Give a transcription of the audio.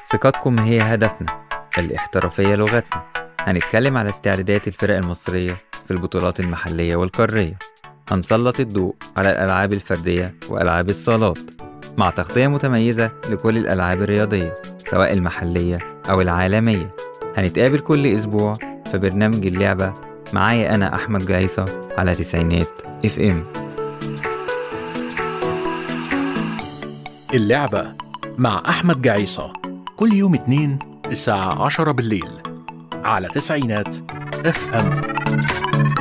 ثقتكم هي هدفنا، الاحترافية لغتنا. هنتكلم على استعدادات الفرق المصرية في البطولات المحلية والقارية. هنسلط الضوء على الألعاب الفردية وألعاب الصالات مع تغطية متميزة لكل الألعاب الرياضية سواء المحلية أو العالمية. هنتقابل كل أسبوع في برنامج اللعبة معايا أنا أحمد جعيصة على 90 FM. اللعبة مع أحمد جعيصة كل يوم اثنين الساعة 10 بالليل على 90 FM.